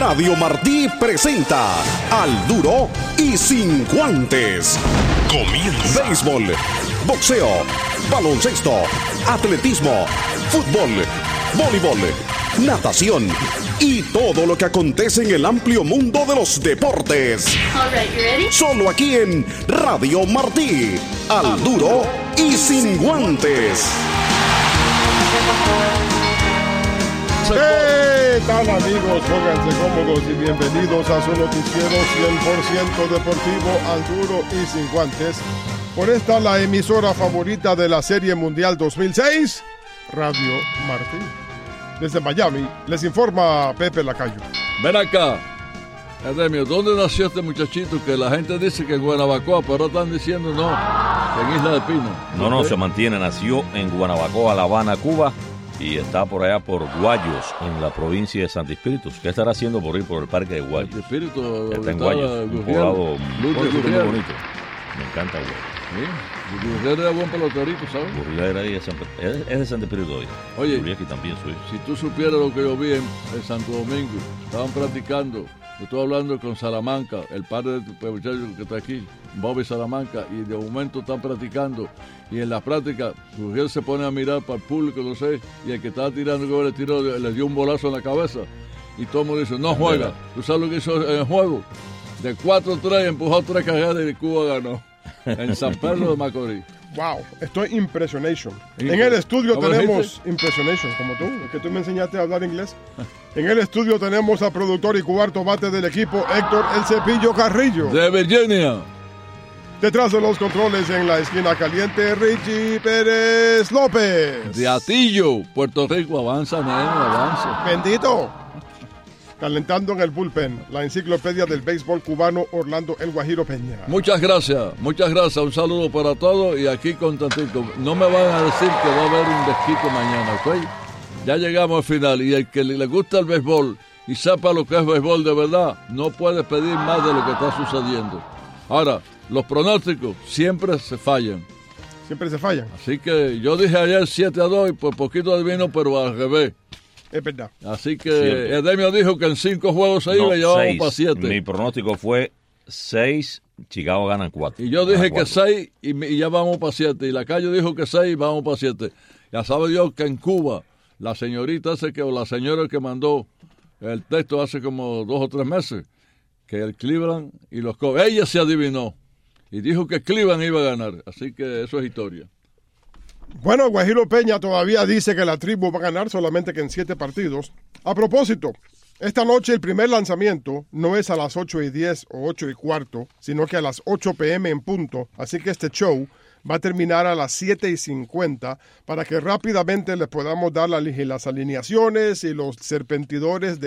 Radio Martí presenta Al Duro y Sin Guantes. Comienza. Béisbol, boxeo, baloncesto, atletismo, fútbol, voleibol, natación y todo lo que acontece en el amplio mundo de los deportes. All right, you ready? Solo aquí en Radio Martí. Al Duro y Sin Guantes. ¿Qué tal, amigos? Pónganse cómodos y bienvenidos a su noticiero 100% deportivo Al Duro y Sin Guantes. Por esta, la emisora favorita de la Serie Mundial 2006, Radio Martí. Desde Miami, les informa Pepe Lacayo. Ven acá, Edemio, ¿dónde nació este muchachito? Que la gente dice que en Guanabacoa, pero están diciendo no, que en Isla de Pino. No, se mantiene. Nació en Guanabacoa, La Habana, Cuba, y está por allá por Guayos, en la provincia de Santi Espíritus. ¿Qué estará haciendo por ir por el parque de Guayos? Santi Espíritus está en Guayos, un poblado muy bonito. Me encanta Guayos. Sí, Gurriel era buen peloterito, ¿sabes? Gurriel es de Santi Espíritus hoy. Oye, Gurriel aquí también soy. Si tú supieras lo que yo vi en Santo Domingo, estaban practicando. Yo estoy hablando con Salamanca, el padre del muchacho que está aquí, Bobby Salamanca, y de momento están practicando. Y en la práctica, Gurriel se pone a mirar para el público, no sé, y el que estaba tirando, que le tiró, le dio un bolazo en la cabeza. Y todo el mundo dice, no juega. ¿Tú sabes lo que hizo en el juego? De 4-3 empujó 3 carreras y Cuba ganó. En San Pedro de Macorís. Wow, estoy impressionation. En el estudio tenemos impressionation, como tú, que tú me enseñaste a hablar inglés. En el estudio tenemos al productor y cuarto bate del equipo, Héctor El Cepillo Carrillo. De Virginia. Detrás de los controles en la esquina caliente, Richie Pérez López. De Atillo, Puerto Rico, avanza, nene, avanza. Bendito. Calentando en el bullpen, la enciclopedia del béisbol cubano, Orlando El Guajiro Peña. Muchas gracias. Un saludo para todos y aquí contentito. No me van a decir que va a haber un desquite mañana, ¿ok? Ya llegamos al final y el que le gusta el béisbol y sepa lo que es béisbol de verdad, no puede pedir más de lo que está sucediendo. Ahora, los pronósticos siempre se fallan. Siempre se fallan. Así que yo dije ayer 7-2 y por poquito adivino, pero al revés. Es verdad. Así que Edemio dijo que en 5 juegos se iba y ya vamos para 7. Mi pronóstico fue 6, Chicago ganan 4. Y yo dije que 6 y ya vamos para 7. Y Lacayo dijo que 6 y vamos para 7. Ya sabe Dios que en Cuba, la señorita o la señora que mandó el texto hace como 2 o 3 meses, que el Cleveland y los Cubs, ella se adivinó y dijo que Cleveland iba a ganar. Así que eso es historia. Bueno, Guajiro Peña todavía dice que la tribu va a ganar solamente que en 7 partidos. A propósito, esta noche el primer lanzamiento no es a las 8:10 o 8:15, sino que a las 8 p.m. en punto. Así que este show va a terminar a las 7:50 para que rápidamente les podamos dar las alineaciones y los serpentineros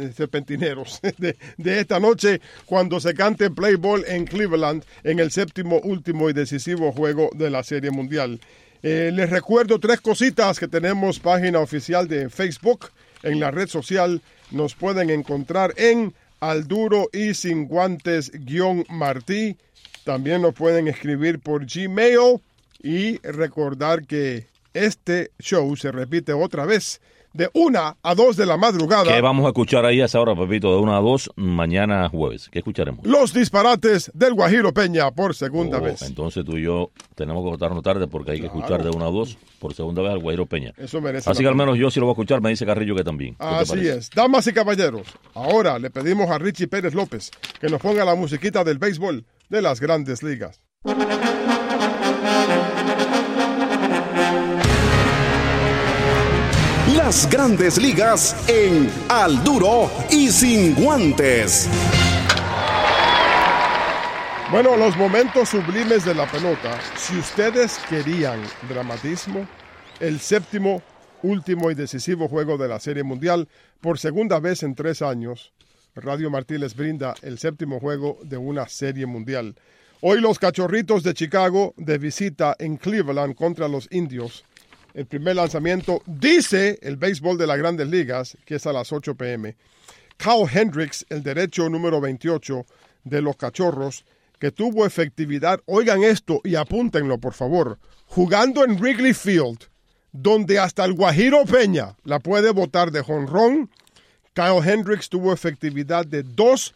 de esta noche cuando se cante Play Ball en Cleveland en el 7º, último y decisivo juego de la Serie Mundial. Les recuerdo 3 cositas: que tenemos página oficial de Facebook. En la red social nos pueden encontrar en Al Duro y Sin Guantes _Martí. También nos pueden escribir por Gmail y recordar que este show se repite otra vez de 1 a 2 de la madrugada. ¿Qué vamos a escuchar ahí a esa hora, Pepito? De 1 a 2, mañana jueves. ¿Qué escucharemos? Los disparates del Guajiro Peña por segunda vez. Entonces tú y yo tenemos que votarnos tarde porque hay que escuchar de 1 a 2 por segunda vez al Guajiro Peña. Eso merece. Así que al menos yo sí lo voy a escuchar, me dice Carrillo que también. Así es. Damas y caballeros, ahora le pedimos a Richie Pérez López que nos ponga la musiquita del béisbol de las Grandes Ligas. Las Grandes Ligas en Al Duro y Sin Guantes. Bueno, los momentos sublimes de la pelota. Si ustedes querían dramatismo, el 7º, último y decisivo juego de la Serie Mundial, por segunda vez en 3 años, Radio Martí les brinda el 7º juego de una Serie Mundial. Hoy los Cachorritos de Chicago de visita en Cleveland contra los Indios. El primer lanzamiento dice el béisbol de las Grandes Ligas, que es a las 8 p.m. Kyle Hendricks, el derecho número 28 de los Cachorros, que tuvo efectividad, oigan esto y apúntenlo por favor, jugando en Wrigley Field, donde hasta el Guajiro Peña la puede botar de jonrón, Kyle Hendricks tuvo efectividad de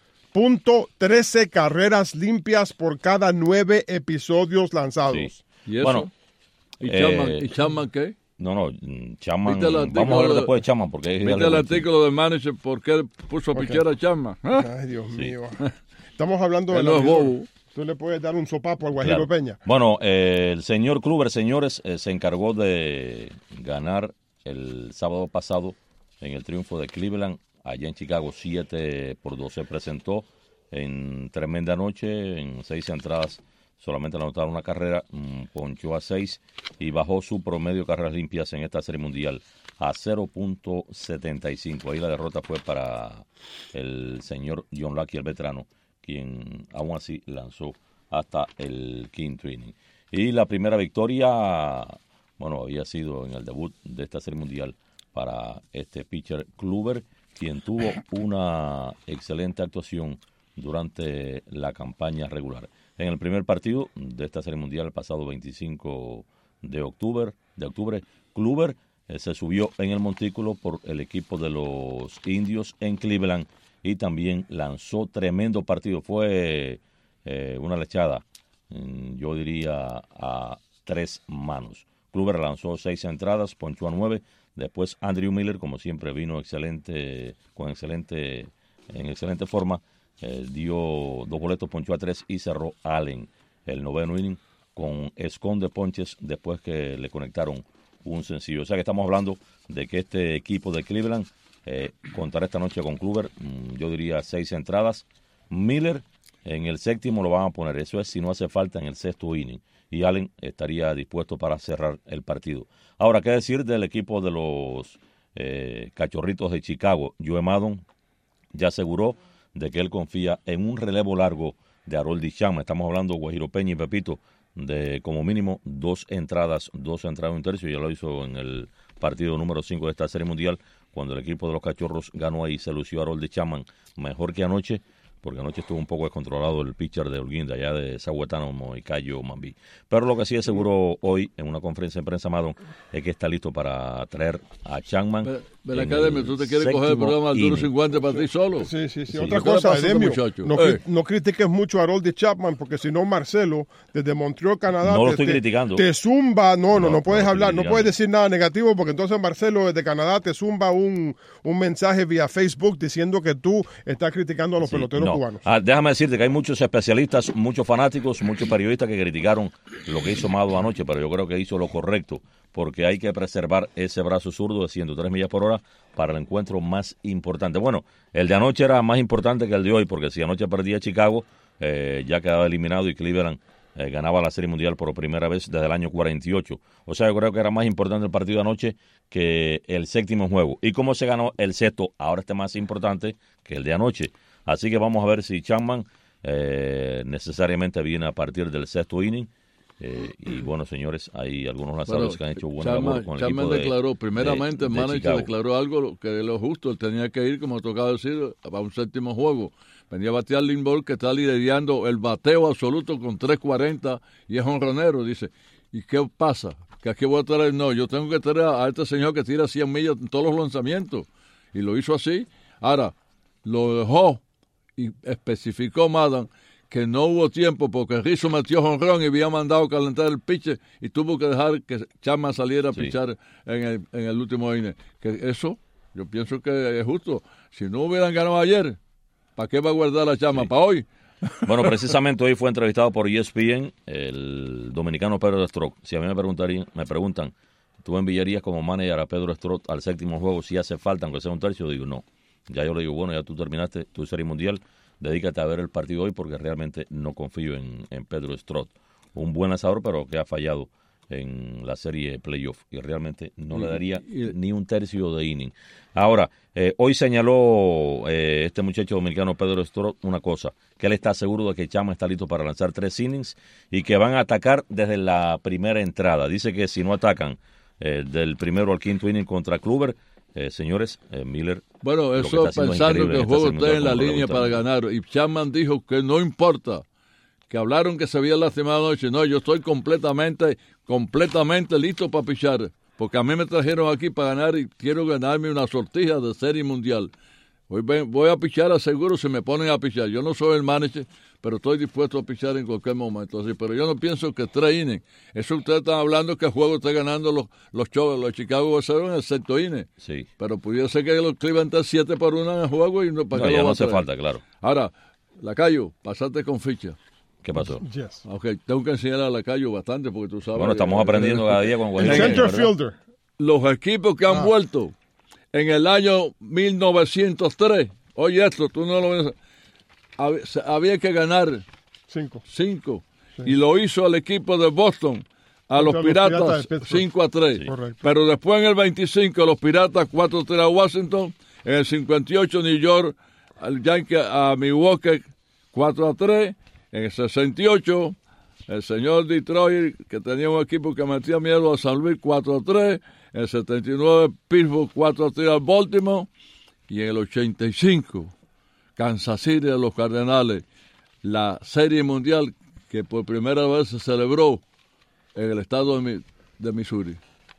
2.13 carreras limpias por cada 9 episodios lanzados. Sí. ¿Y eso? Bueno, ¿Y Chapman qué? No, Chapman, ¿Viste vamos a ver después de Chapman. Porque ¿Viste el artículo del manager por qué puso a pichar a Chapman? Ay, Dios mío. Estamos hablando de Él no es bobo. Tú le puedes dar un sopapo al Guajiro Peña. Bueno, el señor Kluber, señores, se encargó de ganar el sábado pasado en el triunfo de Cleveland, allá en Chicago, 7-2. Se presentó en tremenda noche, en 6 entradas, solamente anotaron una carrera, ponchó a 6 y bajó su promedio de carreras limpias en esta Serie Mundial a 0.75. Ahí la derrota fue para el señor John Lackey, el veterano, quien aún así lanzó hasta el quinto inning. Y la primera victoria, bueno, había sido en el debut de esta Serie Mundial para este pitcher Kluber, quien tuvo una excelente actuación durante la campaña regular. En el primer partido de esta Serie Mundial, el pasado 25 de octubre, Kluber se subió en el montículo por el equipo de los Indios en Cleveland y también lanzó tremendo partido. Fue una lechada, yo diría, a 3 manos. Kluber lanzó 6 entradas, ponchó a 9. Después Andrew Miller, como siempre, vino en excelente forma. Dio 2 boletos, ponchó a 3 y cerró Allen el noveno inning con escón de ponches después que le conectaron un sencillo. O sea que estamos hablando de que este equipo de Cleveland contará esta noche con Kluber, yo diría 6 entradas. Miller en el séptimo lo van a poner, eso es si no hace falta en el sexto inning. Y Allen estaría dispuesto para cerrar el partido. Ahora, ¿qué decir del equipo de los Cachorritos de Chicago? Joe Maddon ya aseguró de que él confía en un relevo largo de Aroldis Chapman. Estamos hablando, Guajiro Peña y Pepito, de como mínimo 2 entradas y un tercio. Ya lo hizo en el partido número 5 de esta Serie Mundial, cuando el equipo de los Cachorros ganó ahí, se lució Aroldis Chapman mejor que anoche, porque anoche estuvo un poco descontrolado el pitcher de Holguín, de allá de Sahuetano, Moicayo Mambí. Pero lo que sí aseguró hoy en una conferencia de prensa, Maddon, es que está listo para traer a Chapman. Pero Academia, ¿tú te quieres coger el programa del Duro 50 para ti solo? Sí. Otra cosa, Edemio, no critiques mucho a Aroldis Chapman, porque si no, Marcelo, desde Montreal, Canadá, no lo estoy criticando. Te zumba, no puedes hablar, no puedes decir nada negativo, porque entonces Marcelo desde Canadá te zumba un mensaje vía Facebook diciendo que tú estás criticando a los peloteros cubanos. Déjame decirte que hay muchos especialistas, muchos fanáticos, muchos periodistas que criticaron lo que hizo Maddon anoche, pero yo creo que hizo lo correcto, porque hay que preservar ese brazo zurdo de 103 millas por hora para el encuentro más importante. Bueno, el de anoche era más importante que el de hoy, porque si anoche perdía Chicago, ya quedaba eliminado y Cleveland ganaba la Serie Mundial por primera vez desde el año 48. O sea, yo creo que era más importante el partido de anoche que el séptimo juego. Y como se ganó el sexto, ahora está más importante que el de anoche. Así que vamos a ver si Chapman necesariamente viene a partir del sexto inning. Y bueno, señores, hay algunos lanzadores que han hecho buena labor con el equipo declaró, primeramente el manager Chicago. Declaró algo que de lo justo, él tenía que ir, como tocaba decir, a un séptimo juego. Venía a batear Lindbergh, que está liderando el bateo absoluto con 3.40 y es jonronero. Dice, ¿y qué pasa? ¿Que aquí voy a traer? No, yo tengo que traer a este señor que tira 100 millas en todos los lanzamientos. Y lo hizo así. Ahora, lo dejó y especificó Maddon que no hubo tiempo porque Rizzo metió jonrón y había mandado calentar el pitcher y tuvo que dejar que Chapman saliera a pichar en el último inning. Que eso, yo pienso que es justo. Si no hubieran ganado ayer, ¿para qué va a guardar a Chapman? ¿Para hoy? Bueno, precisamente hoy fue entrevistado por ESPN el dominicano Pedro Strop. Si a mí me preguntan, ¿tú enviarías como manager a Pedro Strop al séptimo juego si hace falta, aunque sea un tercio? Digo, no. Ya yo le digo, bueno, ya tú terminaste tu Serie Mundial, dedícate a ver el partido hoy porque realmente no confío en Pedro Strop. Un buen lanzador, pero que ha fallado en la serie playoff y realmente no le daría ni un tercio de inning. Ahora, hoy señaló este muchacho dominicano Pedro Strop una cosa, que él está seguro de que Chapman está listo para lanzar 3 innings y que van a atacar desde la primera entrada. Dice que si no atacan del primero al quinto inning contra Kluber, señores, Miller... Bueno, eso pensando que el juego está en la línea para ganar. Y Chapman dijo que no importa, que hablaron que se había lastimado anoche. No, yo estoy completamente listo para pichar, porque a mí me trajeron aquí para ganar y quiero ganarme una sortija de Serie Mundial. Hoy voy a pichar, aseguro, si me ponen a pichar. Yo no soy el manager, pero estoy dispuesto a pichar en cualquier momento. Así, pero yo no pienso que 3 innings. Eso ustedes están hablando que el juego está ganando los Chicago White Sox en el sexto inning. Sí. Pero pudiera ser que los Cleveland estén 7-1 en el juego y no para No, qué ya lo no va a hace traer. falta, claro. Ahora, Lacayo, pasate con ficha. ¿Qué pasó? Yes. Ok, tengo que enseñar a Lacayo bastante porque tú sabes. Bueno, estamos aprendiendo cada día con El Guajiro center Peña, ¿verdad? fielder. Los equipos que han vuelto en el año 1903, oye esto, tú no lo ves, había que ganar 5. 5 y lo hizo el equipo de Boston a los Piratas de Pittsburgh. 5-3. Sí. Correcto. Pero después en el 25 los Piratas 4-3 a Washington, en el 58 New York al Yankee a Milwaukee 4-3, en el 68 el señor Detroit, que tenía un equipo que metía miedo a San Luis 4-3, en el 79 Pittsburgh 4-3 al Baltimore, y en el 85 Kansas City de los Cardenales, la Serie Mundial que por primera vez se celebró en el estado de Missouri.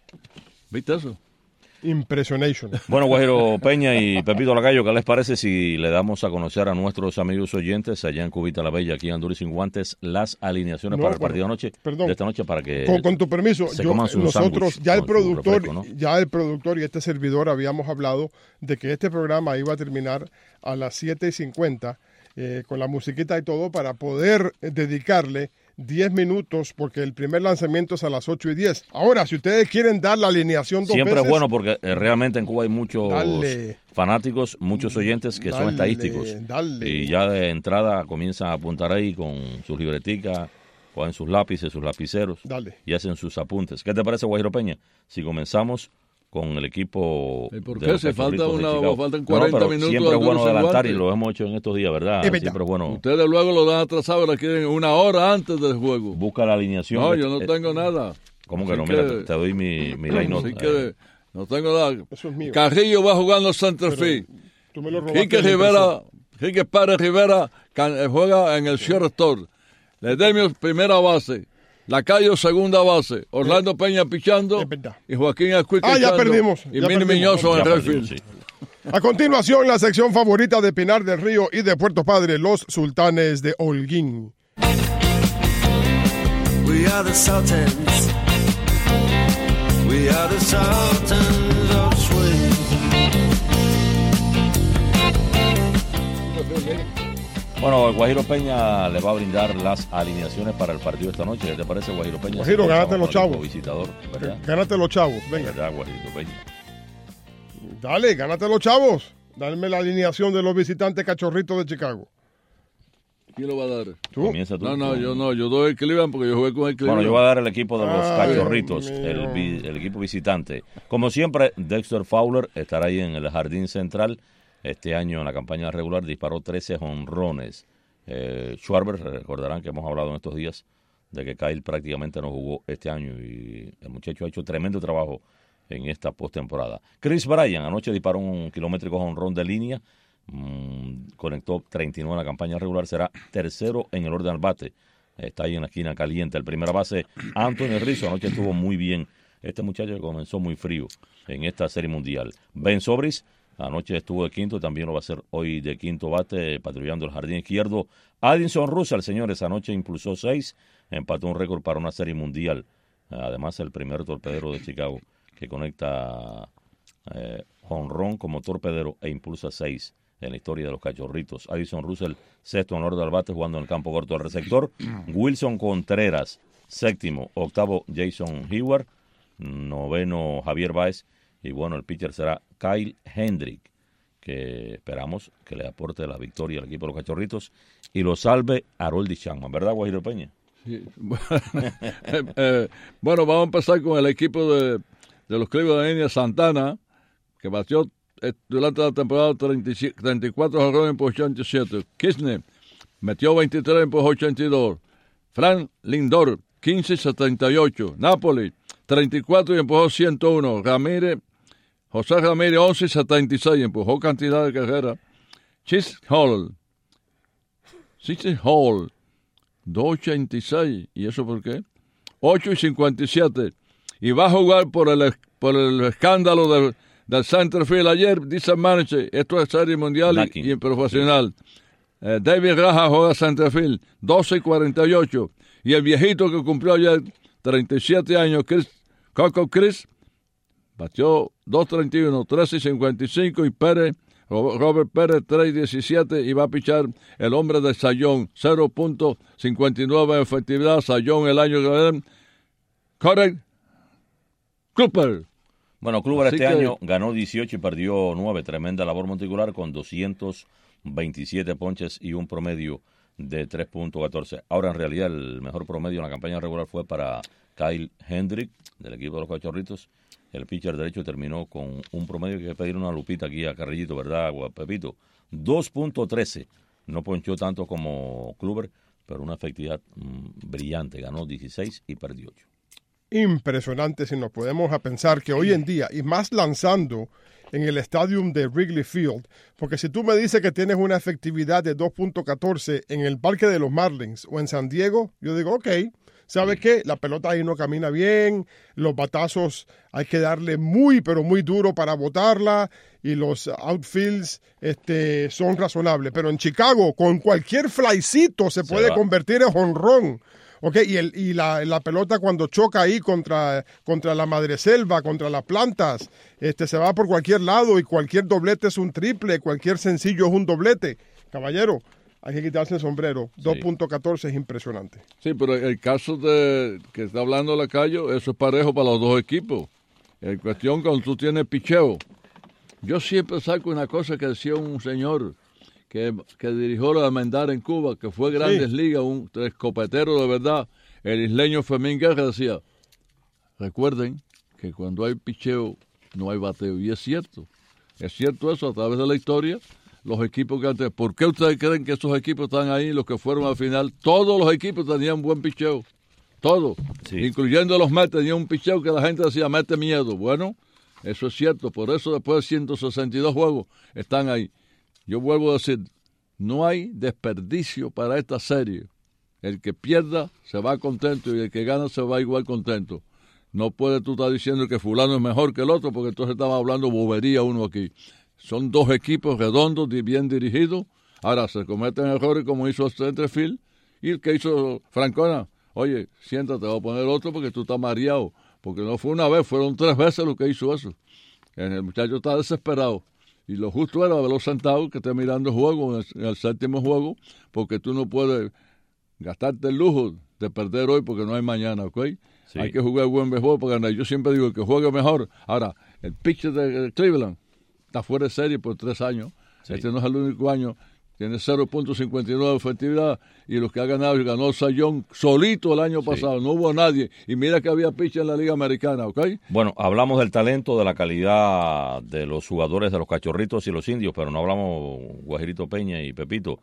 ¿Viste eso? Impressionation. Bueno, Guajiro Peña y Pepito Lacayo, ¿qué les parece si le damos a conocer a nuestros amigos oyentes allá en Cubita la Bella, aquí en Honduras sin guantes, las alineaciones No, para el bueno, partido de anoche, perdón. de esta noche para que Con tu permiso, se coman su nosotros, sándwich ya el con su productor, refresco, ¿no? ya el productor y este servidor habíamos hablado de que este programa iba a terminar a las 7:50 con la musiquita y todo para poder dedicarle 10 minutos porque el primer lanzamiento es a las 8:10. Ahora, si ustedes quieren dar la alineación dos siempre veces, es bueno porque realmente en Cuba hay muchos Dale. fanáticos, muchos oyentes que son Dale, estadísticos. dale. Y ya de entrada comienzan a apuntar ahí con sus libreticas, cogen sus lápices, sus lapiceros Dale. y hacen sus apuntes. ¿Qué te parece, Guajiro Peña? Si comenzamos con el equipo ¿Y por de qué? los Se falta Cachorritos de Chicago. faltan No, 40 pero minutos siempre es de bueno Honduras sin adelantar y guantes. lo hemos hecho en estos días, ¿verdad? Es verdad. Siempre es bueno. Ustedes luego lo dan atrasado, la quieren una hora antes del juego. Busca la alineación. No, yo no tengo nada. ¿Cómo que Así no? Mira, te doy mi line Así que no tengo nada. Eso es mío. Carrillo va jugando centerfield. Tú me lo robaste. Quique de la impresión. Pérez Rivera juega en el shortstop. Ledesma primera base. Lacayo segunda base. Orlando Peña pichando. Es verdad. Y Joaquín Ascuic Ya echando. perdimos. Y ya Mini perdimos. Miñoso en Ya el perdimos, refield. sí. A continuación, la sección favorita de Pinar del Río y de Puerto Padre, los Sultanes de Holguín. We are the Sultans. We are the Sultans of Swing. Bueno, Guajiro Peña le va a brindar las alineaciones para el partido esta noche. ¿Qué te parece, Guajiro Peña? Guajiro, gánate los chavos. Visitador, ¿verdad? Gánate los chavos, venga. ¿Verdad, Guajiro Peña? Dale, gánate los chavos. Dame la alineación de los visitantes Cachorritos de Chicago. ¿Quién lo va a dar? ¿Tú? Comienza tú. Yo doy el Cleveland porque yo jugué con el Cleveland. Bueno, yo voy a dar el equipo de los Ay, Cachorritos, Dios el, mío. el equipo visitante. Como siempre, Dexter Fowler estará ahí en el jardín central. Este año en la campaña regular disparó 13 jonrones. Schwarber, recordarán que hemos hablado en estos días de que Kyle prácticamente no jugó este año y el muchacho ha hecho tremendo trabajo en esta postemporada. Chris Bryan anoche disparó un kilométrico jonrón de línea, conectó 39 en la campaña regular, será tercero en el orden al bate. Está ahí en la esquina caliente. El primera base, Anthony Rizzo, anoche estuvo muy bien. Este muchacho comenzó muy frío en esta serie mundial. Ben Sobris anoche estuvo de quinto, también lo va a hacer hoy de quinto bate, patrullando el jardín izquierdo. Addison Russell, señores, anoche impulsó 6, empató un récord para una serie mundial. Además, el primer torpedero de Chicago que conecta jonrón como torpedero e impulsa 6 en la historia de los Cachorritos. Addison Russell, sexto en orden al bate, jugando en el campo corto del receptor. Wilson Contreras, séptimo. Octavo, Jason Hayward. Noveno, Javier Báez. Y bueno, el pitcher será Kyle Hendrick, que esperamos que le aporte la victoria al equipo de los Cachorritos y lo salve Haroldy Chapman, ¿verdad, Guajiro Peña? Sí. Bueno, vamos a empezar con el equipo de los Cleveland Indians. Santana, que batió durante la temporada 34 jonrones por 87. Kisner metió 23 por 82. Frank Lindor, 15-78. Napoli, 34 y empujó 101. José Ramírez, 11-76, empujó cantidad de carreras. Chase Hall, 2.86. ¿Y eso por qué? 8.57. Y va a jugar por el escándalo del centerfield ayer, dice el manager, esto es serie mundial y profesional. David Graham juega centerfield, 12-48. Y el viejito que cumplió ayer, 37 años, Coco Chris, batió 2.31, 13.55 y Robert Pérez 3.17 y va a pichar el hombre de Sayón, 0.59 de efectividad. Sayón el año que viene. Corey Cooper. Bueno, Kluber año ganó 18 y perdió 9. Tremenda labor monticular con 227 ponches y un promedio de 3.14. Ahora, en realidad, el mejor promedio en la campaña regular fue para Kyle Hendrick, del equipo de los Cachorritos. El pitcher derecho terminó con un promedio que hay que pedir una lupita aquí a Carrillito, ¿verdad, Pepito? 2.13. No ponchó tanto como Kluber, pero una efectividad brillante. Ganó 16 y perdió 8. Impresionante si nos podemos a pensar que hoy en día, y más lanzando en el estadio de Wrigley Field, porque si tú me dices que tienes una efectividad de 2.14 en el Parque de los Marlins o en San Diego, yo digo, ok, ¿sabes qué? La pelota ahí no camina bien, los batazos hay que darle muy, pero muy duro para botarla, y los outfields son razonables. Pero en Chicago, con cualquier flycito se puede convertir en jonrón. Okay, y la pelota cuando choca ahí contra la madreselva, contra las plantas, se va por cualquier lado y cualquier doblete es un triple, cualquier sencillo es un doblete. Caballero, hay que quitarse el sombrero. 2.14 es impresionante. Sí, pero el caso de que está hablando Lacayo, eso es parejo para los dos equipos. En cuestión cuando tú tienes picheo. Yo siempre saco una cosa que decía un señor que dirigió la Almendar en Cuba, que fue Grandes Ligas, un escopetero de verdad, el isleño Fermín Guerra, decía, recuerden que cuando hay picheo no hay bateo. Y es cierto eso a través de la historia. Los equipos que antes, ¿por qué ustedes creen que esos equipos están ahí, los que fueron al final? Todos los equipos tenían buen picheo, todos, incluyendo los Mets, tenían un picheo que la gente decía, mete miedo. Bueno, eso es cierto, por eso después de 162 juegos están ahí. Yo vuelvo a decir, no hay desperdicio para esta serie. El que pierda se va contento y el que gana se va igual contento. No puedes tú estar diciendo que fulano es mejor que el otro, porque entonces estaba hablando bobería uno aquí. Son dos equipos redondos, bien dirigidos. Ahora se cometen errores como hizo el centerfield y el que hizo Francona. Oye, siéntate, voy a poner otro porque tú estás mareado. Porque no fue una vez, fueron 3 veces lo que hizo eso. El muchacho está desesperado. Y lo justo era haberlo sentado, que esté mirando el juego, en el séptimo juego, porque tú no puedes gastarte el lujo de perder hoy porque no hay mañana, ¿ok? Sí. Hay que jugar buen béisbol para ganar. Yo siempre digo que juegue mejor. Ahora, el pitcher de Cleveland está fuera de serie por 3 años. Sí. Este no es el único año. Tiene 0.59 de efectividad y los que ha ganado, ganó Sayón solito el año pasado, no hubo nadie. Y mira que había pitcher en la Liga Americana, ¿ok? Bueno, hablamos del talento, de la calidad de los jugadores de los Cachorritos y los Indios, pero no hablamos, Guajirito Peña y Pepito,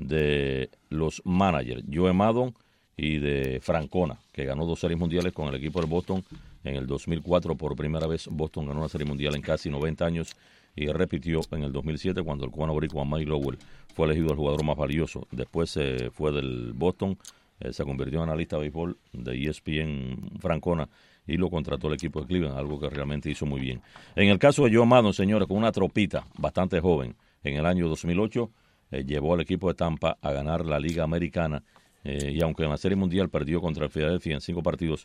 de los managers, Joe Maddon y de Francona, que ganó 2 series mundiales con el equipo de Boston en el 2004. Por primera vez Boston ganó una serie mundial en casi 90 años y repitió en el 2007 cuando el cubano boricua Mike Lowell fue elegido el jugador más valioso. Después se fue del Boston, se convirtió en analista de béisbol de ESPN Francona y lo contrató el equipo de Cleveland, algo que realmente hizo muy bien. En el caso de Joe Maddon, señores, con una tropita bastante joven, en el año 2008 llevó al equipo de Tampa a ganar la Liga Americana y aunque en la Serie Mundial perdió contra el Philadelphia en 5 partidos,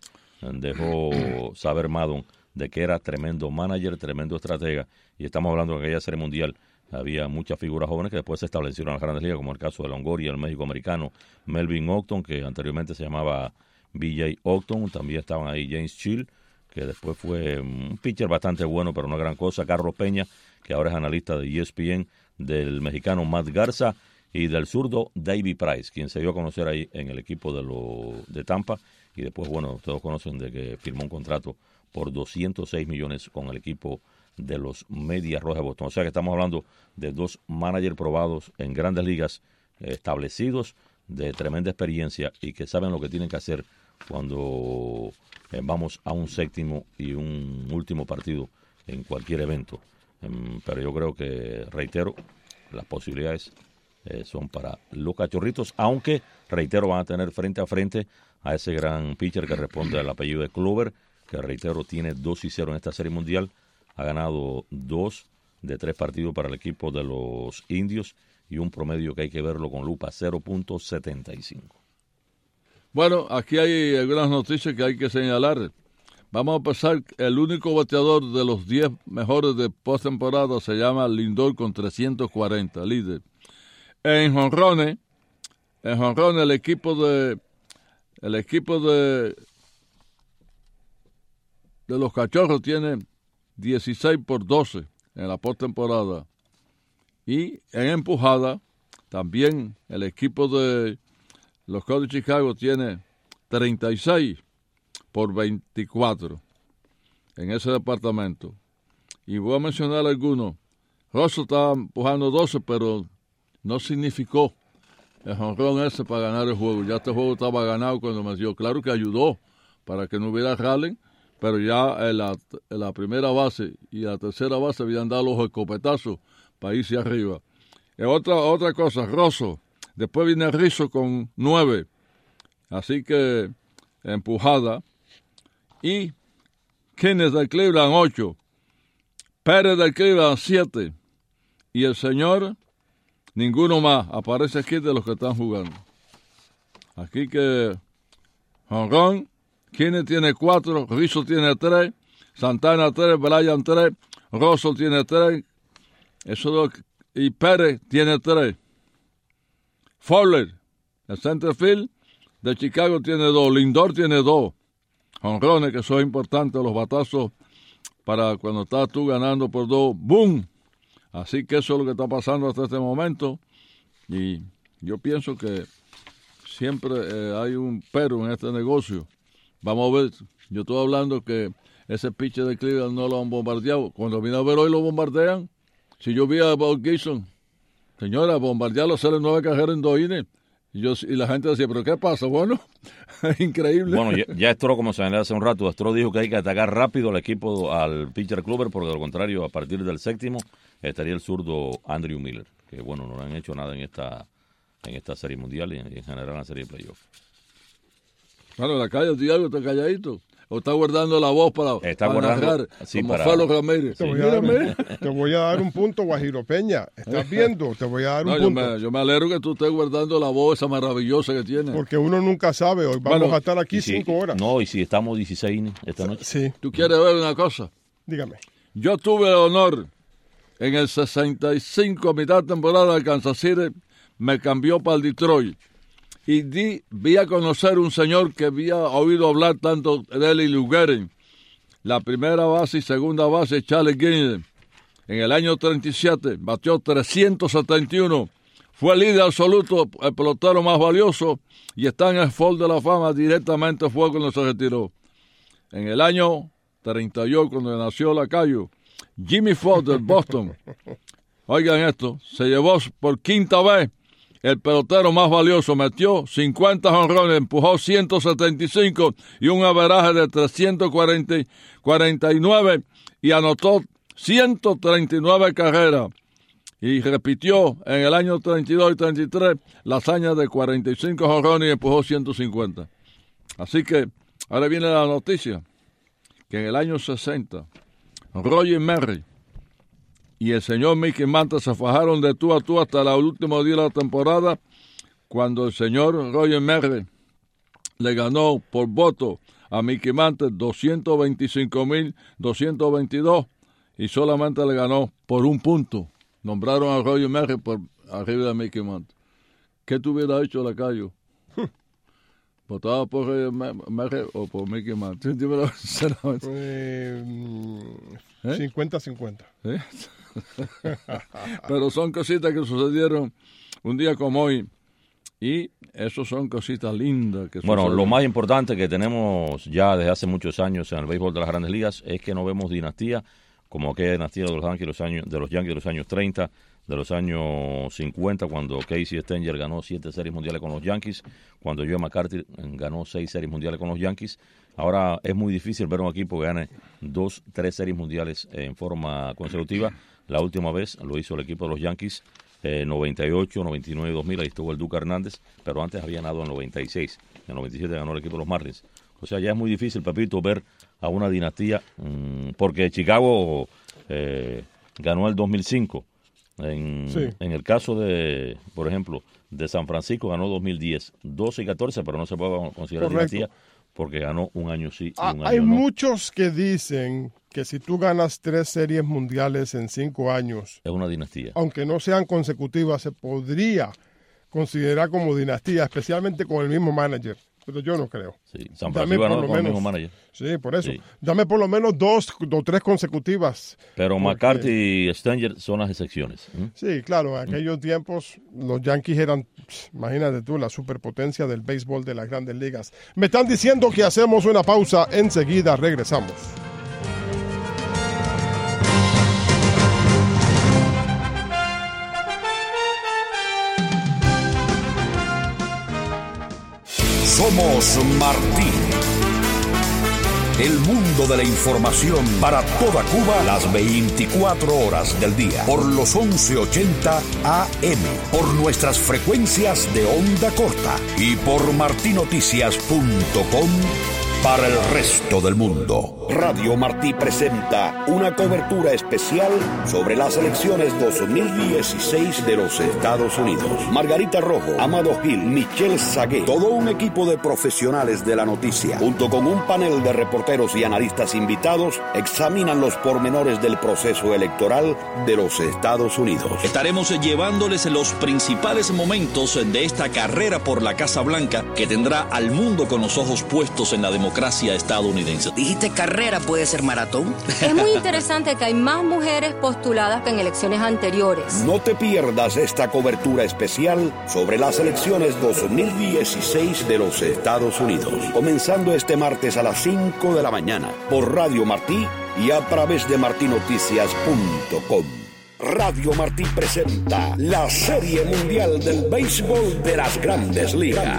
dejó saber Maddon de que era tremendo manager, tremendo estratega, y estamos hablando de aquella Serie Mundial. Había muchas figuras jóvenes que después se establecieron en las Grandes Ligas, como el caso de Longoria, el México americano, Melvin Octon, que anteriormente se llamaba B.J. Octon, también estaban ahí James Chill, que después fue un pitcher bastante bueno, pero no gran cosa, Carlos Peña, que ahora es analista de ESPN, del mexicano Matt Garza, y del zurdo David Price, quien se dio a conocer ahí en el equipo de Tampa, y después, bueno, todos conocen de que firmó un contrato por $206 millones con el equipo de los Medias Rojas de Boston. O sea que estamos hablando de 2 managers probados en grandes ligas, establecidos, de tremenda experiencia y que saben lo que tienen que hacer cuando vamos a un séptimo y un último partido en cualquier evento. Pero yo creo que, reitero, las posibilidades son para los Cachorritos, aunque, reitero, van a tener frente a frente a ese gran pitcher que responde al apellido de Kluber, que, reitero, tiene 2-0 en esta Serie Mundial, ha ganado 2 de 3 partidos para el equipo de los indios y un promedio que hay que verlo con lupa, 0.75. Bueno, aquí hay algunas noticias que hay que señalar. Vamos a empezar. El único bateador de los 10 mejores de postemporada se llama Lindor con 340, líder. En jonrones, el equipo de los Cachorros tiene 16 por 12 en la postemporada. Y en empujada, también el equipo de los Cubs de Chicago tiene 36 por 24 en ese departamento. Y voy a mencionar algunos. Russell estaba empujando 12, pero no significó el jonrón ese para ganar el juego. Ya este juego estaba ganado cuando me dio. Claro que ayudó para que no hubiera rally, pero ya en la primera base y la tercera base habían dado los escopetazos para irse arriba. Otra cosa, Russell. Después viene Rizzo con 9. Así que empujada. Y Kines del Cleveland 8. Pérez del Cleveland 7. Y el señor, ninguno más. Aparece aquí de los que están jugando. Aquí que jonrón, Kines tiene 4, Rizzo tiene 3, Santana 3, Bryan 3, Russell tiene 3, y Pérez tiene 3. Fowler, el centerfield de Chicago, tiene 2. Lindor tiene 2. Jonrones, que son importantes, los batazos para cuando estás tú ganando por 2. ¡Boom! Así que eso es lo que está pasando hasta este momento. Y yo pienso que siempre hay un pero en este negocio. Vamos a ver, yo estoy hablando que ese pitcher de Cleveland no lo han bombardeado. Cuando vine a ver hoy lo bombardean. Si yo vi a Bob Gibson, señora, bombardearlo, hacerle 9 carreras en 2 innings. Y la gente decía, ¿pero qué pasa? Bueno, es increíble. Bueno, ya Astro, como señalé hace un rato, Astro dijo que hay que atacar rápido al equipo, al pitcher Kluber, porque de lo contrario, a partir del 7º, estaría el zurdo Andrew Miller, que bueno, no han hecho nada en esta serie mundial y en general en la serie de playoff. Bueno, la calle, Diablo, está calladito. O está guardando la voz para narrar, sí, como Felo Ramírez. Te voy a dar un punto, Guajiro Peña. ¿Estás viendo? Te voy a dar un punto. Yo me alegro que tú estés guardando la voz esa maravillosa que tienes. Porque uno nunca sabe. Hoy vamos a estar aquí 5 horas. No, y si estamos 16 esta noche. Sí. ¿Tú quieres ver una cosa? Dígame. Yo tuve el honor en el 65, a mitad de temporada de Kansas City, me cambió para el Detroit. Y vi a conocer un señor que había oído hablar tanto de él y Lugeren. La primera base y segunda base, Charlie Guinness. En el año 37 batió 371. Fue líder absoluto, el pelotero más valioso, y está en el Hall de la Fama. Directamente fue cuando se retiró. En el año 38, cuando nació Lacayo, Jimmy Ford del Boston. Oigan esto, se llevó por 5ª vez el pelotero más valioso, metió 50 jonrones, empujó 175 y un averaje de 349 y anotó 139 carreras. Y repitió en el año 32 y 33 la hazaña de 45 jonrones y empujó 150. Así que ahora viene la noticia, que en el año 60, Roger Maris y el señor Mickey Mantle se fajaron de tú a tú hasta el último día de la temporada, cuando el señor Roger Maris le ganó por voto a Mickey Mantle 225,222 y solamente le ganó por 1 punto. Nombraron a Roger Maris por arriba de Mickey Mantle. ¿Qué te hubiera hecho, Lacayo? ¿Votaba por Roger Maris o por Mickey Mantle? 50-50. ¿Eh? Pero son cositas que sucedieron un día como hoy. Y eso son cositas lindas que Bueno, suceden. lo más importante que tenemos ya desde hace muchos años en el béisbol de las Grandes Ligas es que no vemos dinastía como aquella dinastía de los Yankees de los años 30, de los años 50, cuando Casey Stenger ganó 7 series mundiales con los Yankees, cuando Joe McCarthy ganó 6 series mundiales con los Yankees. Ahora es muy difícil ver un equipo que gane 2, 3 series mundiales en forma consecutiva. La última vez lo hizo el equipo de los Yankees, 98, 99, 2000, ahí estuvo el Duque Hernández, pero antes había ganado en 96. En 97 ganó el equipo de los Marlins. O sea, ya es muy difícil, Pepito, ver a una dinastía, porque Chicago ganó el 2005. En el caso de, por ejemplo, de San Francisco ganó 2010, 12 y 14, pero no se puede considerar dinastía porque ganó un año sí y un año hay no. muchos que dicen que si tú ganas 3 series mundiales en 5 años, es una dinastía. Aunque no sean consecutivas, se podría considerar como dinastía, especialmente con el mismo manager. Pero yo no creo. Sí, San Francisco ganó con el mismo manager. Sí, por eso. Sí. Dame por lo menos 2 o 3 consecutivas. Pero McCarthy y Stanger son las excepciones. Sí, claro. En aquellos tiempos los Yankees eran, imagínate tú, la superpotencia del béisbol de las Grandes Ligas. Me están diciendo que hacemos una pausa. Enseguida regresamos. Somos Martí. El mundo de la información para toda Cuba las 24 horas del día. Por los 1180 AM. Por nuestras frecuencias de onda corta. Y por martinoticias.com para el resto del mundo. Radio Martí presenta una cobertura especial sobre las elecciones 2016 de los Estados Unidos. Margarita Rojo, Amado Gil, Michelle Sagué, todo un equipo de profesionales de la noticia, junto con un panel de reporteros y analistas invitados, examinan los pormenores del proceso electoral de los Estados Unidos. Estaremos llevándoles los principales momentos de esta carrera por la Casa Blanca que tendrá al mundo con los ojos puestos en la democracia estadounidense. ¿Dijiste carrera puede ser maratón? Es muy interesante que hay más mujeres postuladas que en elecciones anteriores. No te pierdas esta cobertura especial sobre las elecciones 2016 de los Estados Unidos, comenzando este martes a las 5 de la mañana por Radio Martí y a través de martinoticias.com. Radio Martí presenta la Serie Mundial del Béisbol de las Grandes Ligas.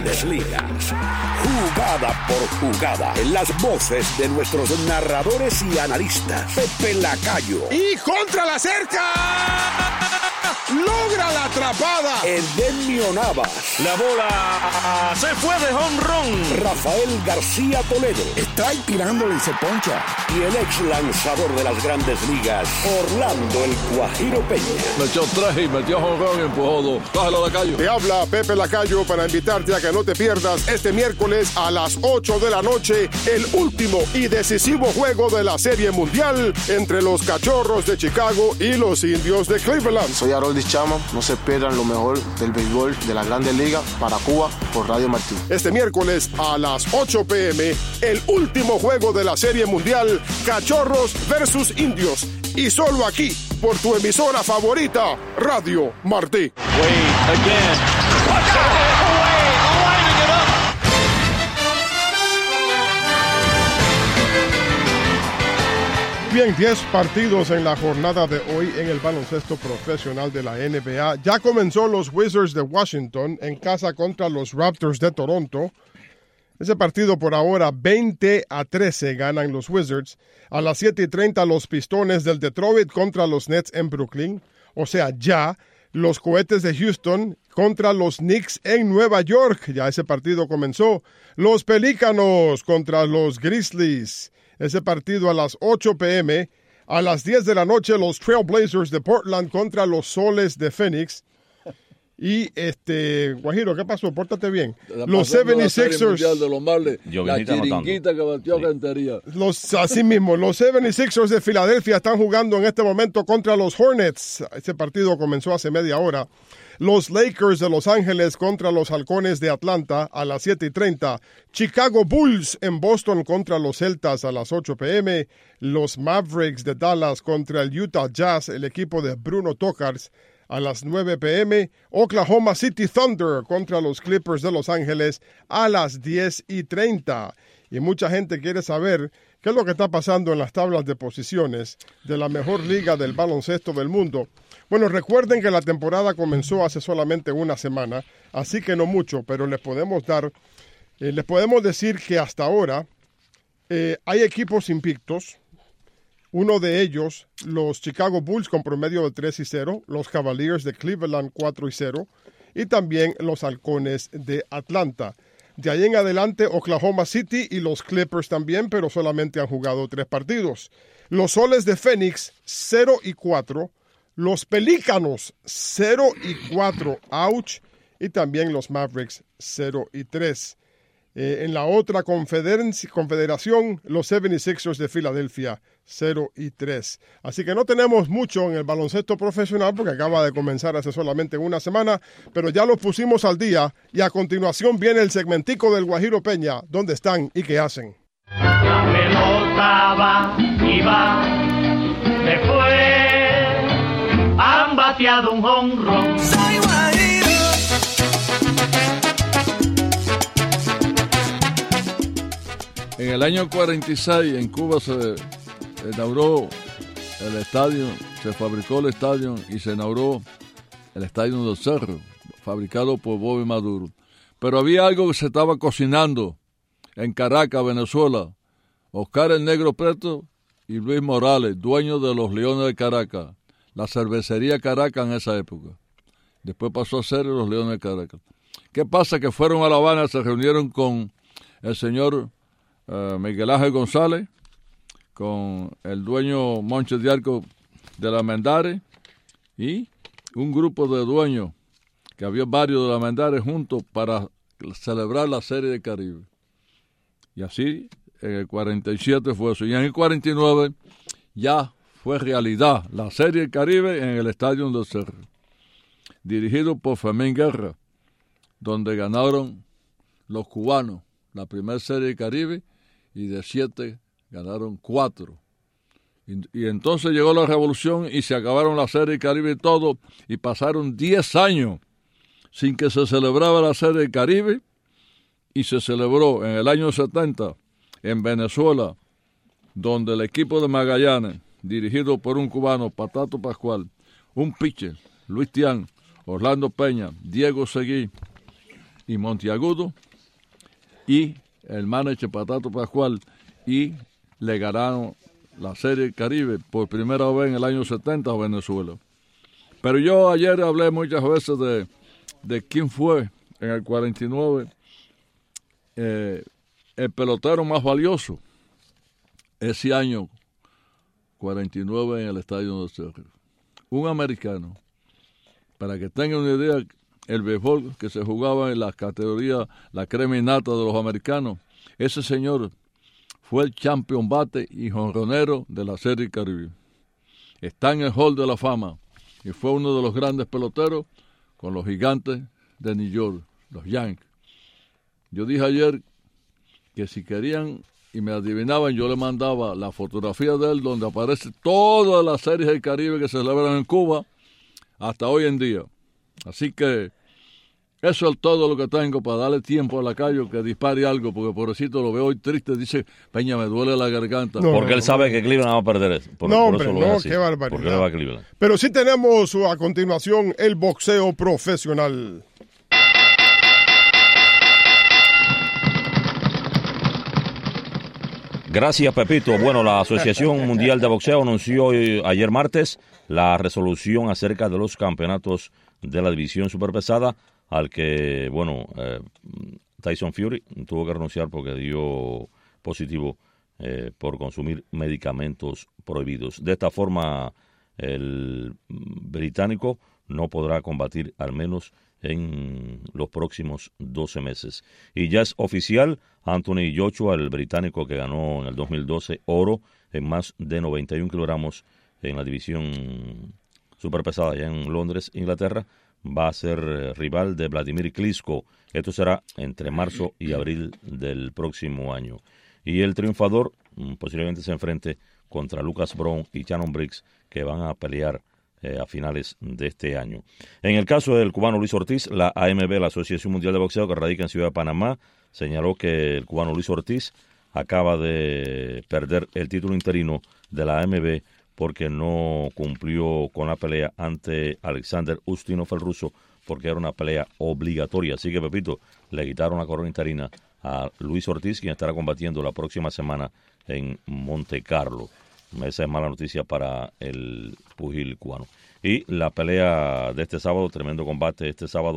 Jugada por jugada, en las voces de nuestros narradores y analistas. Pepe Lacayo. ¡Y contra la cerca! ¡Logra la atrapada! Edemio Navas. La bola se fue de home run. Rafael García Toledo. Está ahí tirándole y se poncha. Y el ex lanzador de las Grandes Ligas, Orlando el Guajiro Peña. Me echó 3 y metió home run y empujó 2. Bájalo, Lacayo. Te habla Pepe Lacayo para invitarte a que no te pierdas este miércoles a las 8 de la noche el último y decisivo juego de la Serie Mundial entre los Cachorros de Chicago y los Indios de Cleveland. Soy Harold Chama, no se pierdan lo mejor del béisbol de la Grandes Ligas para Cuba por Radio Martí. Este miércoles a las 8 p.m. el último juego de la Serie Mundial, Cachorros versus Indios. Y solo aquí, por tu emisora favorita, Radio Martí. Bien, 10 partidos en la jornada de hoy en el baloncesto profesional de la NBA. Ya comenzó los Wizards de Washington en casa contra los Raptors de Toronto. Ese partido por ahora 20-13 ganan los Wizards. A las 7:30 los Pistones del Detroit contra los Nets en Brooklyn. O sea, ya los Cohetes de Houston contra los Knicks en Nueva York. Ya ese partido comenzó. Los Pelícanos contra los Grizzlies. Ese partido a las 8 p.m. A las 10 de la noche, los Trailblazers de Portland contra los Soles de Phoenix. Y, Guajiro, ¿qué pasó? Pórtate bien. Los 76ers. De los Marlins, la chiringuita que batió Cantería. Así mismo, los 76ers de Filadelfia están jugando en este momento contra los Hornets. Ese partido comenzó hace media hora. Los Lakers de Los Ángeles contra los Halcones de Atlanta a las 7:30. Chicago Bulls en Boston contra los Celtas a las 8 p.m. Los Mavericks de Dallas contra el Utah Jazz, el equipo de Bruno Tokars, a las 9 p.m. Oklahoma City Thunder contra los Clippers de Los Ángeles a las 10:30. Y mucha gente quiere saber qué es lo que está pasando en las tablas de posiciones de la mejor liga del baloncesto del mundo. Bueno, recuerden que la temporada comenzó hace solamente una semana, así que no mucho, pero les podemos decir que hasta ahora hay equipos invictos. Uno de ellos, los Chicago Bulls con promedio de 3-0, los Cavaliers de Cleveland 4-0 y también los Halcones de Atlanta. De ahí en adelante, Oklahoma City y los Clippers también, pero solamente han jugado 3 partidos. Los Soles de Phoenix, 0-4. Los Pelícanos, 0-4. Ouch. Y también los Mavericks, 0-3. En la otra confederación, los 76ers de Filadelfia, 0-3. Así que no tenemos mucho en el baloncesto profesional porque acaba de comenzar hace solamente una semana, pero ya lo pusimos al día y a continuación viene el segmentico del Guajiro Peña, ¿dónde están y qué hacen? La pelota va y va, se fue, han bateado un jonrón. Soy Guajiro. En el año 46 en Cuba se inauguró el estadio, se fabricó el estadio y se inauguró el estadio del Cerro, fabricado por Bobby Maduro. Pero había algo que se estaba cocinando en Caracas, Venezuela. Oscar el Negro Preto y Luis Morales, dueños de los Leones de Caracas, la cervecería Caracas en esa época. Después pasó a ser los Leones de Caracas. ¿Qué pasa? Que fueron a La Habana, se reunieron con el señor Miguel Ángel González, con el dueño Moncho de Arco de la Mendares y un grupo de dueños, que había varios de la Mendares juntos para celebrar la Serie del Caribe. Y así, en el 47 fue eso. Y en el 49 ya fue realidad la Serie del Caribe en el Estadio del Cerro, dirigido por Fermín Guerra, donde ganaron los cubanos la primera Serie del Caribe y de 7 ganaron 4. Y entonces llegó la revolución y se acabaron la Serie del Caribe y todo, y pasaron 10 años sin que se celebraba la Serie del Caribe, y se celebró en el año 70 en Venezuela, donde el equipo de Magallanes, dirigido por un cubano, Patato Pascual, un pitcher, Luis Tián, Orlando Peña, Diego Seguí y Monteagudo, y el manager Patato Pascual, y le ganaron la Serie del Caribe por primera vez en el año 70 a Venezuela. Pero yo ayer hablé muchas veces de quién fue en el 49 el pelotero más valioso ese año 49 en el Estadio del Cerro. Un americano. Para que tengan una idea, el béisbol que se jugaba en las categorías, la crema y nata de los americanos, ese señor fue el champion bate y jonronero de la Serie Caribe. Está en el Hall de la Fama y fue uno de los grandes peloteros con los Gigantes de New York, los Yankees. Yo dije ayer que si querían y me adivinaban, yo le mandaba la fotografía de él donde aparece todas las series del Caribe que se celebran en Cuba hasta hoy en día. Así que eso es todo lo que tengo para darle tiempo a la calle que dispare algo, porque pobrecito lo veo hoy triste, dice, Peña, me duele la garganta. No, porque él sabe que Cleveland va a perder eso. Qué barbaridad. Porque le va a Cleveland. Pero sí tenemos a continuación el boxeo profesional. Gracias, Pepito. Bueno, la Asociación Mundial de Boxeo anunció ayer martes la resolución acerca de los campeonatos de la división superpesada, al que, Tyson Fury tuvo que renunciar porque dio positivo por consumir medicamentos prohibidos. De esta forma, el británico no podrá combatir al menos en los próximos 12 meses. Y ya es oficial, Anthony Joshua, el británico que ganó en el 2012 oro en más de 91 kilogramos en la división superpesada allá en Londres, Inglaterra, va a ser rival de Vladimir Klitschko. Esto será entre marzo y abril del próximo año. Y el triunfador posiblemente se enfrente contra Lucas Browne y Shannon Briggs, que van a pelear a finales de este año. En el caso del cubano Luis Ortiz, la AMB, la Asociación Mundial de Boxeo, que radica en Ciudad de Panamá, señaló que el cubano Luis Ortiz acaba de perder el título interino de la AMB porque no cumplió con la pelea ante Alexander Ustinov, el ruso, porque era una pelea obligatoria. Así que, Pepito, le quitaron la corona interina a Luis Ortiz, quien estará combatiendo la próxima semana en Monte Carlo. Esa es mala noticia para el pugil cubano. Y la pelea de este sábado, tremendo combate este sábado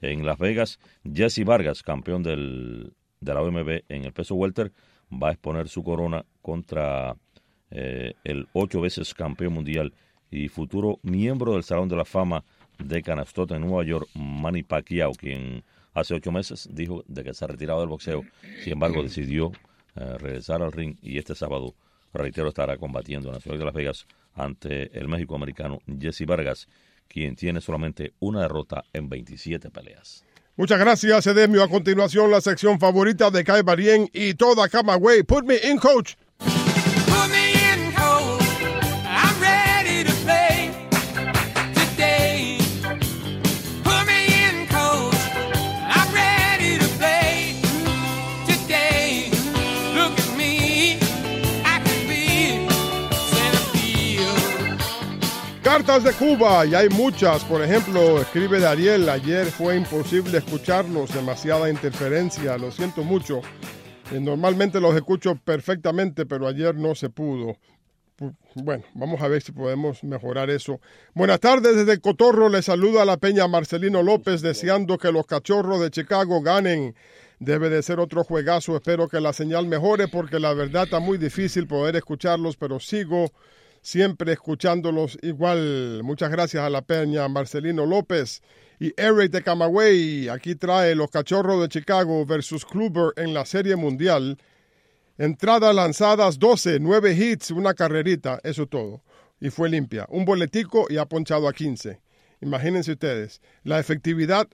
En Las Vegas, Jesse Vargas, campeón de la OMB en el peso welter, va a exponer su corona contra el 8 veces campeón mundial y futuro miembro del Salón de la Fama de Canastota en Nueva York, Manny Pacquiao, quien hace 8 meses dijo de que se ha retirado del boxeo. Sin embargo, decidió regresar al ring y este sábado, reitero, estará combatiendo en la ciudad de Las Vegas ante el México-americano Jesse Vargas, quien tiene solamente una derrota en 27 peleas. Muchas gracias, Edemio. A continuación, la sección favorita de Kai Barien y toda Camagüey. Put me in, coach. Put me in, coach. I'm ready to play today. Put me in, coach. I'm ready to play today. Look at me. I can be center field. Cartas de Cuba, y hay muchas. Por ejemplo, escribe Dariel: ayer fue imposible escucharlos, demasiada interferencia, lo siento mucho. Normalmente los escucho perfectamente, pero ayer no se pudo. Bueno, vamos a ver si podemos mejorar eso. Buenas tardes, desde Cotorro les saluda la Peña Marcelino López, deseando que los Cachorros de Chicago ganen. Debe de ser otro juegazo, espero que la señal mejore, porque la verdad está muy difícil poder escucharlos, pero sigo siempre escuchándolos igual. Muchas gracias a la Peña Marcelino López. Y Eric de Camagüey aquí trae los Cachorros de Chicago versus Kluber en la Serie Mundial. Entradas lanzadas 12, 9 hits, una carrerita, eso todo. Y fue limpia. Un boletico y ha ponchado a 15. Imagínense ustedes. La efectividad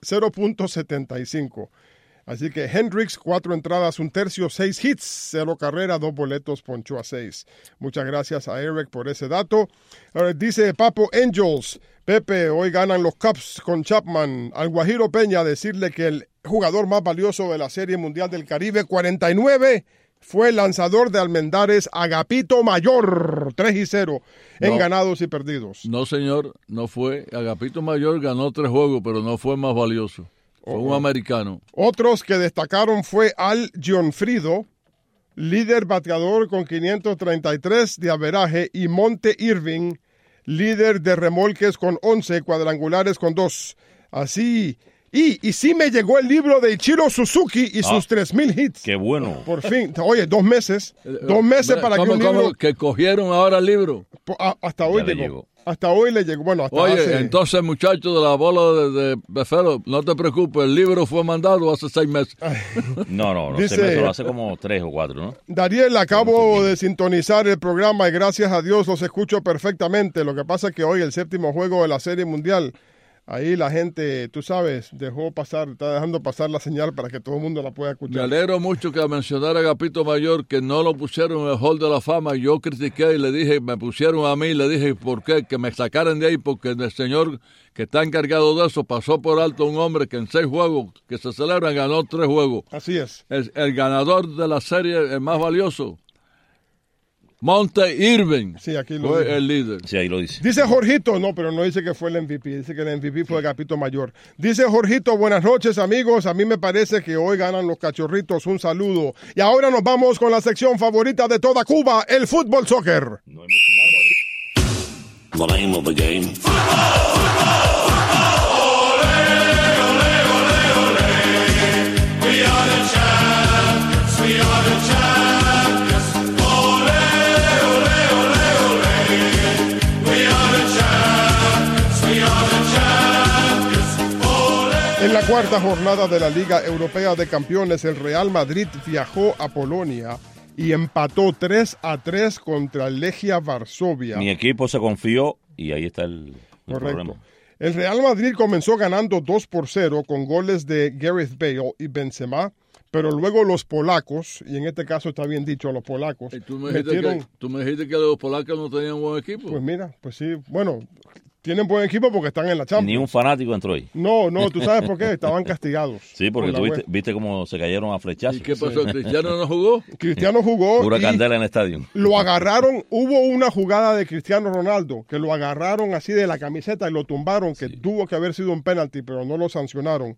0.75. Así que Hendricks, 4 entradas, 1/3, 6 hits, 0 carrera, 2 boletos, ponchó a 6. Muchas gracias a Eric por ese dato. Dice Papo Angels: Pepe, hoy ganan los Cubs con Chapman. Al Guajiro Peña decirle que el jugador más valioso de la Serie Mundial del Caribe 49 fue el lanzador de Almendares, Agapito Mayor, 3-0 en ganados y perdidos. No, señor, no fue. Agapito Mayor ganó 3 juegos, pero no fue el más valioso. Fue un americano. Otros que destacaron fue Al Gionfrido, líder bateador con 533 de averaje, y Monte Irving, líder de remolques con 11, cuadrangulares con 2. Así, y sí me llegó el libro de Ichiro Suzuki y sus 3,000 hits. ¡Qué bueno! Por fin. Oye, 2 meses. 2 meses para que un libro... que cogieron ahora el libro. Hasta hoy llegó. Hasta hoy le llegó. Bueno, hasta Oye, entonces, muchacho de la bola de Befero, no te preocupes, el libro fue mandado hace 6 meses. No, Dice, 6 meses, hace como 3 o 4, ¿no? Dariel, acabo de sintonizar el programa y gracias a Dios los escucho perfectamente. Lo que pasa es que hoy el 7º juego de la Serie Mundial, ahí la gente, tú sabes, está dejando pasar la señal para que todo el mundo la pueda escuchar. Me alegro mucho que mencionara a Agapito Mayor, que no lo pusieron en el Hall de la Fama. Yo critiqué y le dije, me pusieron a mí, le dije, ¿por qué? Que me sacaran de ahí, porque el señor que está encargado de eso pasó por alto un hombre que en 6 juegos que se celebran ganó 3 juegos. Así es. El ganador de la serie, el más valioso, Monte Irving, sí, aquí fue dice. El líder. Sí, ahí lo dice. Dice Jorgito, no, pero no dice que fue el MVP, dice que el MVP fue Agapito Mayor. Dice Jorgito, buenas noches amigos, a mí me parece que hoy ganan los Cachorritos, un saludo. Y ahora nos vamos con la sección favorita de toda Cuba, el fútbol soccer. The name of the game. We are the champions, we are the champions. Ole, ole, ole, ole. We are the champions, we are the champions. Ole. En la cuarta jornada de la Liga Europea de Campeones, el Real Madrid viajó a Polonia y empató 3-3 contra el Legia Varsovia. Mi equipo se confió y ahí está el problema. El Real Madrid comenzó ganando 2-0 con goles de Gareth Bale y Benzema, pero luego los polacos, y en este caso está bien dicho, los polacos, tú me dijiste que los polacos no tenían buen equipo. Pues mira, pues sí, bueno, tienen buen equipo porque están en la Champions. Ni un fanático entró ahí. No, tú sabes por qué, estaban castigados. Sí, porque tú viste cómo se cayeron a flechazos. ¿Y qué pasó? Sí. ¿Cristiano no jugó? Cristiano jugó. Pura candela en el estadio. Lo agarraron, hubo una jugada de Cristiano Ronaldo, que lo agarraron así de la camiseta y lo tumbaron, que tuvo que haber sido un penalti, pero no lo sancionaron.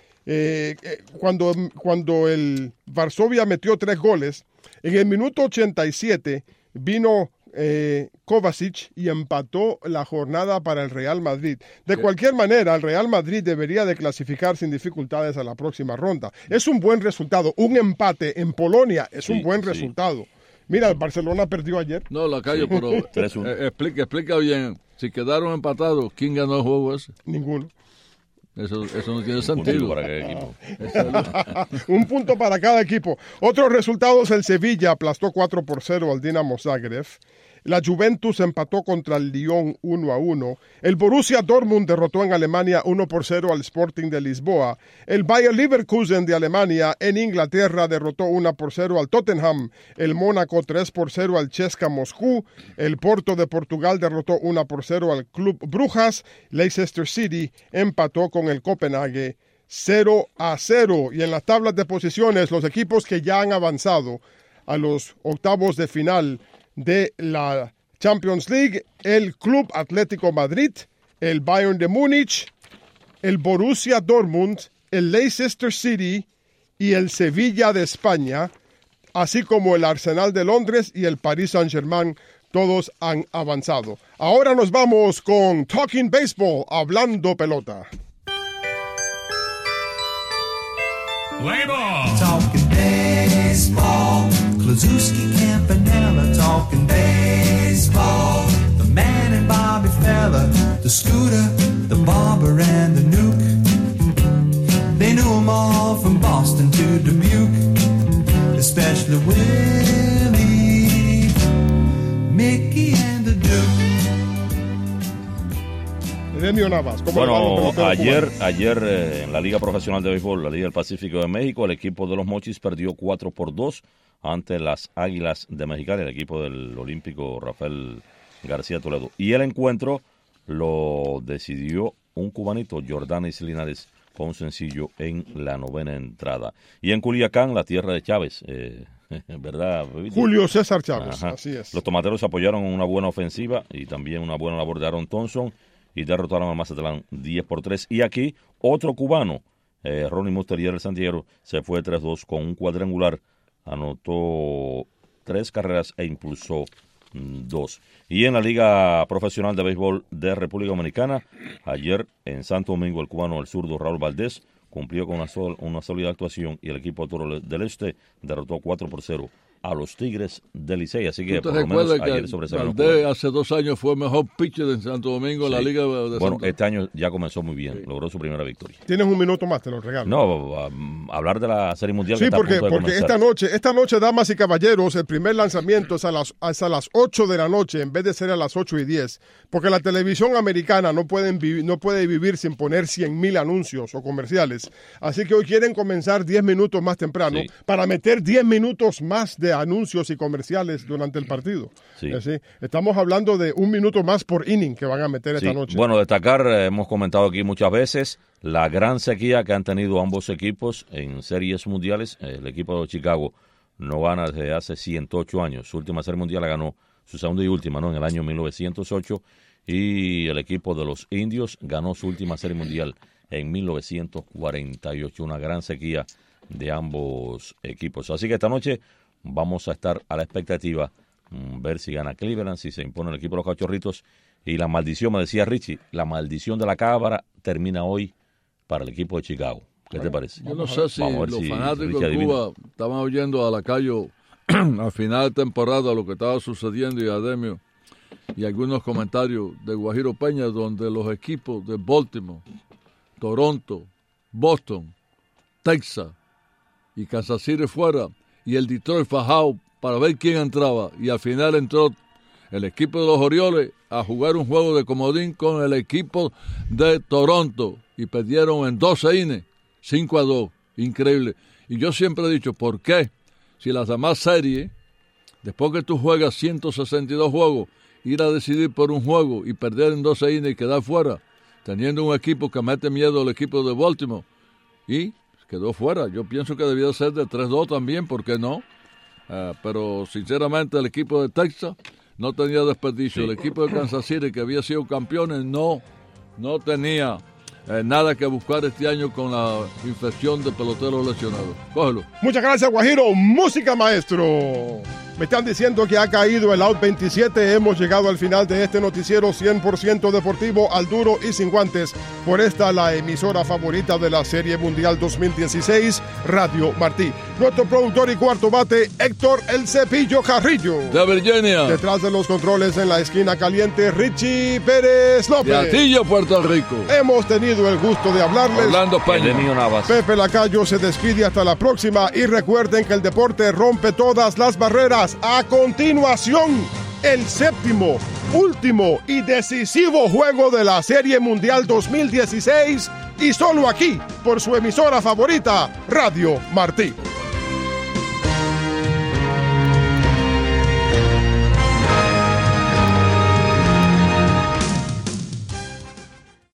Cuando el Varsovia metió 3 goles, en el minuto 87 vino Kovacic y empató la jornada para el Real Madrid. De cualquier manera, el Real Madrid debería de clasificar sin dificultades a la próxima ronda. Es un buen resultado. Un empate en Polonia es un buen resultado. Mira, el Barcelona perdió ayer. No, Lacayo, pero explica bien. Si quedaron empatados, ¿quién ganó el juego ese? Ninguno. Eso no tiene sentido. ¿Para qué equipo? Un punto para cada equipo. Otros resultados: el Sevilla aplastó 4-0 al Dinamo Zagreb. La Juventus empató contra el Lyon 1-1. El Borussia Dortmund derrotó en Alemania 1-0 al Sporting de Lisboa. El Bayer Leverkusen de Alemania en Inglaterra derrotó 1-0 al Tottenham. El Mónaco 3-0 al CSKA Moscú. El Porto de Portugal derrotó 1-0 al Club Brujas. Leicester City empató con el Copenhague 0-0. Y en las tablas de posiciones, los equipos que ya han avanzado a los octavos de final de la Champions League: el Club Atlético Madrid, el Bayern de Múnich, el Borussia Dortmund, el Leicester City y el Sevilla de España, así como el Arsenal de Londres y el Paris Saint-Germain. Todos han avanzado. Ahora nos vamos con Talking Baseball, hablando pelota. Play ball. Talking baseball. Klazuski, Campanella, talking baseball. The man and Bobby Fella, the Scooter, the Barber and the Nuke. They knew them all from Boston to Dubuque, especially Willie, Mickey and the Duke. Bueno, ayer en la Liga Profesional de Béisbol, la Liga del Pacífico de México, el equipo de los Mochis perdió 4-2 ante las Águilas de Mexicali, el equipo del olímpico Rafael García Toledo. Y el encuentro lo decidió un cubanito, Jordanis Linares, con un sencillo en la novena entrada. Y en Culiacán, la tierra de Chávez, ¿verdad? Julio César Chávez, Ajá. Así es. Los tomateros apoyaron una buena ofensiva y también una buena labor de Aaron Thompson y derrotaron al Mazatlán 10-3. Y aquí, otro cubano, Ronnie Musterier, el Santiago, se fue 3-2 con un cuadrangular, anotó 3 carreras e impulsó 2. Y en la Liga Profesional de Béisbol de República Dominicana, ayer en Santo Domingo, el cubano, el zurdo Raúl Valdés, cumplió con una sólida actuación y el equipo Toro del Este derrotó 4-0 a los Tigres del Licey. Así que por lo menos ayer sobresalieron. Valdés hace 2 años fue mejor pitcher de Santo Domingo en la Liga de Bueno, Santo. este año ya comenzó muy bien, logró su primera victoria. Tienes un minuto más, te lo regalo. No, hablar de la Serie Mundial. Sí, que está porque a punto de comenzar. esta noche, damas y caballeros, el primer lanzamiento es a las 8 de la noche en vez de ser a las 8:10, porque la televisión americana no puede vivir sin poner 100,000 anuncios o comerciales. Así que hoy quieren comenzar 10 minutos más temprano para meter 10 minutos más de anuncios y comerciales durante el partido. Sí. Estamos hablando de 1 minuto más por inning que van a meter esta noche. Bueno, destacar, hemos comentado aquí muchas veces, la gran sequía que han tenido ambos equipos en series mundiales. El equipo de Chicago no gana desde hace 108 años. Su última serie mundial la ganó, su segunda y última, ¿no?, en el año 1908. Y el equipo de los Indios ganó su última serie mundial en 1948. Una gran sequía de ambos equipos. Así que esta noche vamos a estar a la expectativa, ver si gana Cleveland, si se impone el equipo de los Cachorritos. Y la maldición, me decía Richie, la maldición de la cabra termina hoy para el equipo de Chicago. ¿Qué te parece? Yo no sé si los fanáticos de Cuba estaban oyendo a Lacayo al final de temporada lo que estaba sucediendo y a Demio y algunos comentarios de Guajiro Peña, donde los equipos de Baltimore, Toronto, Boston, Texas y Kansas City fuera, y el Detroit fajado para ver quién entraba, y al final entró el equipo de los Orioles a jugar un juego de comodín con el equipo de Toronto y perdieron en 12 innings, 5-2, increíble. Y yo siempre he dicho, ¿por qué? Si las demás series, después que tú juegas 162 juegos, ir a decidir por un juego y perder en 12 innings y quedar fuera, teniendo un equipo que mete miedo al equipo de Baltimore, y quedó fuera. Yo pienso que debía ser de 3-2 también, ¿por qué no? Pero sinceramente el equipo de Texas no tenía desperdicio. El equipo de Kansas City, que había sido campeones, no tenía nada que buscar este año con la infección de peloteros lesionados. Cógelo. Muchas gracias, Guajiro. Música, maestro. Me están diciendo que ha caído el out 27. Hemos llegado al final de este noticiero 100% deportivo al duro y sin guantes. Por esta, la emisora favorita de la Serie Mundial 2016, Radio Martí. Nuestro productor y cuarto bate, Héctor El Cepillo Carrillo. De Virginia. Detrás de los controles en la esquina caliente, Richie Pérez López. De Atillo, Puerto Rico. Hemos tenido el gusto de hablarles. Orlando Peña. Pepe Lacayo se despide hasta la próxima y recuerden que el deporte rompe todas las barreras. A continuación, el séptimo, último y decisivo juego de la Serie Mundial 2016 y solo aquí por su emisora favorita, Radio Martí.